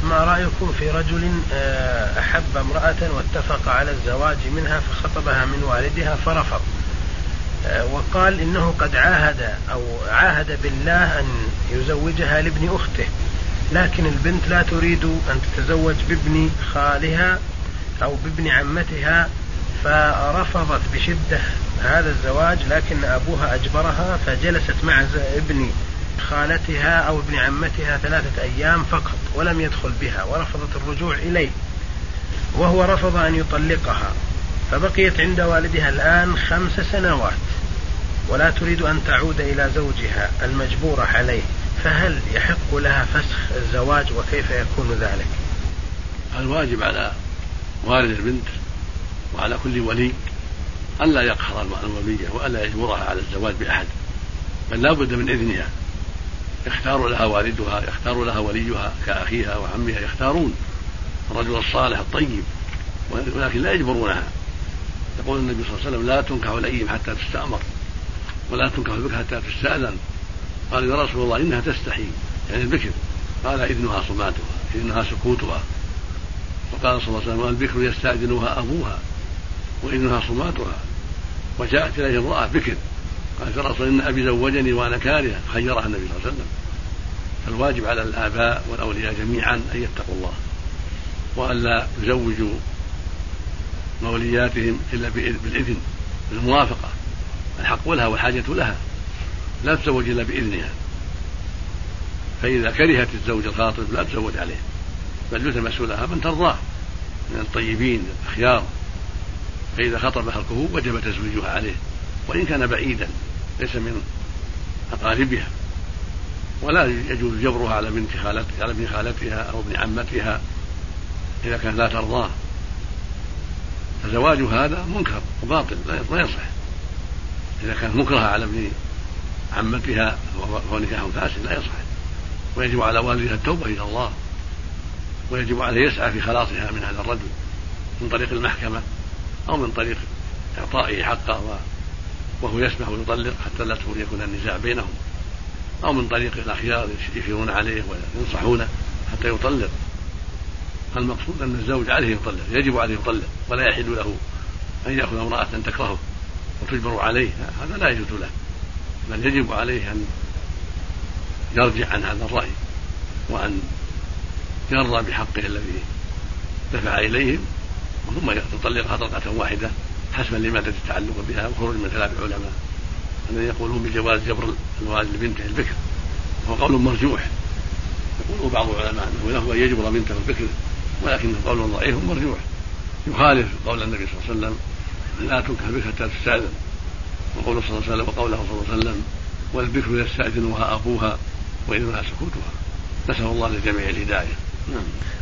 ما رأيكم في رجل أحب امرأة واتفق على الزواج منها فخطبها من والدها فرفض، وقال إنه قد عاهد بالله أن يزوجها لابن أخته، لكن البنت لا تريد أن تتزوج بابن خالها أو بابن عمتها، فرفضت بشدة هذا الزواج، لكن أبوها أجبرها، فجلست مع ابن خالتها أو ابن عمتها 3 أيام فقط ولم يدخل بها، ورفضت الرجوع إليه، وهو رفض أن يطلقها، فبقيت عند والدها الآن 5 سنوات ولا تريد أن تعود إلى زوجها المجبورة عليه، فهل يحق لها فسخ الزواج وكيف يكون ذلك؟ الواجب على والد البنت وعلى كل ولي أن لا يقهر الولية وألا يجبرها على الزواج بأحد، بل لا بد من إذنها، يختار لها والدها، يختار لها وليها كأخيها وعمها، يختارون الرجل الصالح الطيب، ولكن لا يجبرونها. يقول النبي صلى الله عليه وسلم: لا تنكح الأيم حتى تستأمر، ولا تنكح البكر حتى تستأذن. قال: يا رسول الله إنها تستحي، يعني البكر. قال: إذنها صماتها، إذنها سكوتها. وقال صلى الله عليه وسلم: البكر يستأذنها أبوها وإذنها صماتها. وجاءت إليه امرأة بكر قالت: يا رسول إن أبي زوجني وأنا كارهة، خيرها النبي صلى الله عليه وسلم. فالواجب على الآباء والأولياء جميعا أن يتقوا الله وألا يزوجوا مولياتهم إلا بالإذن، بالموافقة، الحق لها والحاجة لها، لا تزوج إلا بإذنها. فإذا كرهت الزوج الخاطب لا تزوج عليه، بل يلتمس لها من ترضاه من الطيبين الأخيار، فإذا خطبها الكهوب وجب تزويجها عليه وإن كان بعيدا ليس من أقاربها، ولا يجوز جبرها على ابن خالتها أو ابن عمتها إذا كان لا ترضاه. فزواج هذا منكر وباطل لا يصح. إذا كانت مكرهة على ابن عمتها فهو نكاح فاسد لا يصح، ويجب على والدها التوبة إلى الله، ويجب عليه يسعى في خلاصها من هذا الرجل من طريق المحكمة أو من طريق إعطائه حقه وهو يسمح ويطلق حتى لا يكون النزاع بينهم، أو من طريق الأخيار يشيرون عليه وينصحونه حتى يطلق. المقصود أن الزوج عليه يطلق، يجب عليه يطلق، ولا يحل له أن يأخذ امرأة تكرهه وتجبر عليه، هذا لا يجوز له، بل يجب عليه أن يرجع عن هذا الرأي وأن يرضى بحقه الذي دفع إليهم، ثم يطلقها طلقة واحدة حسبا لمادة التعلق بها وخروج من خلاف العلماء الذين يقولون بجواز جبر الوالد لبنته البكر، وهو قول مرجوح. يقول بعض العلماء أنه له أن يجبر بنته البكر، ولكن قول ضعيف مرجوح يخالف قول النبي صلى الله عليه وسلم: لا تنكح البكر حتى تستأذن، وقوله صلى الله عليه وسلم وقوله صلى الله عليه وسلم: والبكر يستأذنها أبوها وإذنها سكوتها. نسأل الله للجميع الهداية.